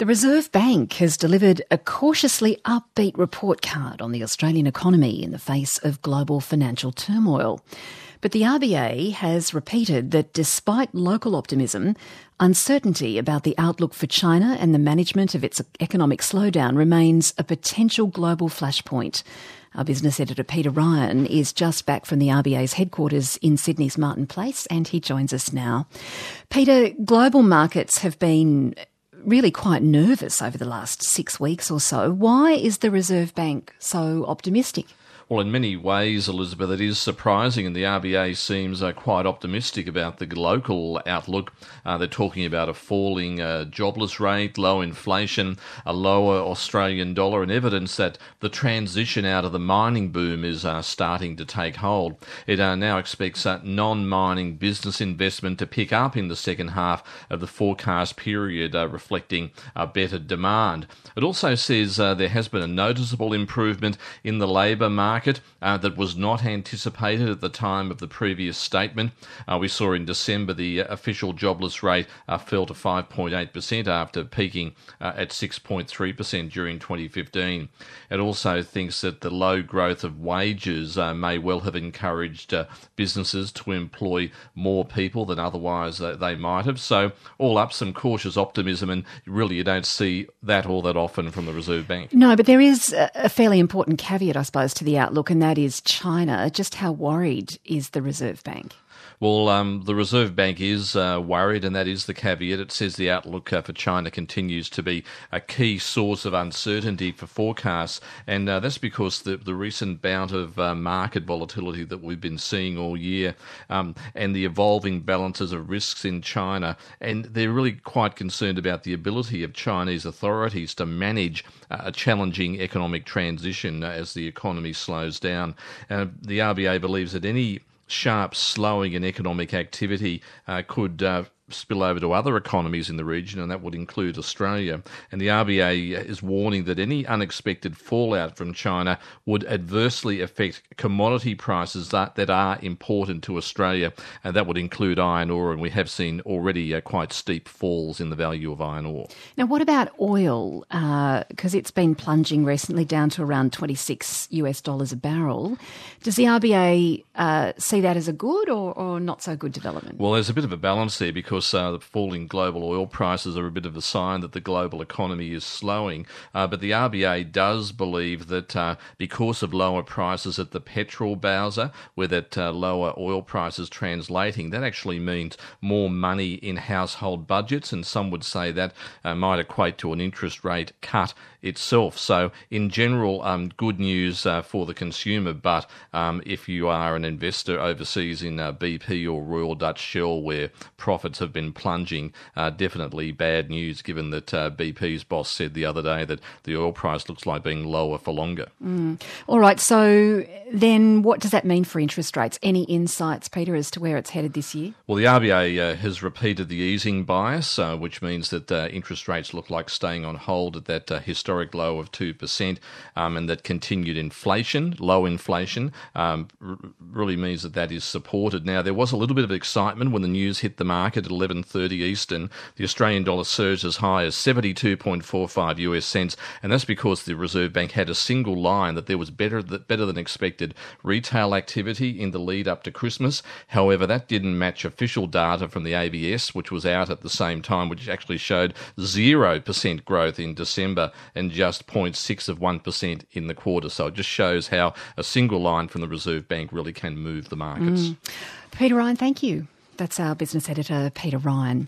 The Reserve Bank has delivered a cautiously upbeat report card on the Australian economy in the face of global financial turmoil. But the RBA has repeated that despite local optimism, uncertainty about the outlook for China and the management of its economic slowdown remains a potential global flashpoint. Our business editor Peter Ryan is just back from the RBA's headquarters in Sydney's Martin Place, and he joins us now. Peter, global markets have been really quite nervous over the last 6 weeks or so. Why is the Reserve Bank so optimistic? Well, in many ways, Elizabeth, it is surprising, and the RBA seems quite optimistic about the local outlook. They're talking about a falling jobless rate, low inflation, a lower Australian dollar, and evidence that the transition out of the mining boom is starting to take hold. It now expects non-mining business investment to pick up in the second half of the forecast period, reflecting better demand. It also says there has been a noticeable improvement in the labour market that was not anticipated at the time of the previous statement. We saw in December the official jobless rate fell to 5.8% after peaking at 6.3% during 2015. It also thinks that the low growth of wages may well have encouraged businesses to employ more people than otherwise they might have. So all up, some cautious optimism, and really you don't see that all that often from the Reserve Bank. No, but there is a fairly important caveat, I suppose, to the outlook, and that is China. Just how worried is the Reserve Bank? Well, the Reserve Bank is worried, and that is the caveat. It says the outlook for China continues to be a key source of uncertainty for forecasts, and that's because the recent bout of market volatility that we've been seeing all year and the evolving balances of risks in China, and they're really quite concerned about the ability of Chinese authorities to manage a challenging economic transition as the economy slows down. The RBA believes that any sharp slowing in economic activity could spill over to other economies in the region, and that would include Australia. And the RBA is warning that any unexpected fallout from China would adversely affect commodity prices that are important to Australia, and that would include iron ore, and we have seen already quite steep falls in the value of iron ore. Now, what about oil? Because it's been plunging recently down to around $26 a barrel. Does the RBA see that as a good or not so good development? Well, there's a bit of a balance there, because the falling global oil prices are a bit of a sign that the global economy is slowing. But the RBA does believe that because of lower prices at the petrol bowser, where that lower oil prices translating, that actually means more money in household budgets, and some would say that might equate to an interest rate cut itself. So in general, good news for the consumer, but if you are an investor overseas in BP or Royal Dutch Shell, where profits have been plunging, definitely bad news, given that BP's boss said the other day that the oil price looks like being lower for longer. All right, so then what does that mean for interest rates? Any insights, Peter, as to where it's headed this year? Well, the RBA has repeated the easing bias, which means that interest rates look like staying on hold at that historic low of 2%, and that continued inflation, low inflation, really means that is supported. Now, there was a little bit of excitement when the news hit the market at 11:30 Eastern. The Australian dollar surged as high as 72.45 US cents, and that's because the Reserve Bank had a single line that there was better than expected retail activity in the lead up to Christmas. However, that didn't match official data from the ABS, which was out at the same time, which actually showed 0% growth in December and just 0.6% in the quarter. So it just shows how a single line from the Reserve Bank really can move the markets. Peter Ryan, thank you. That's our business editor, Peter Ryan.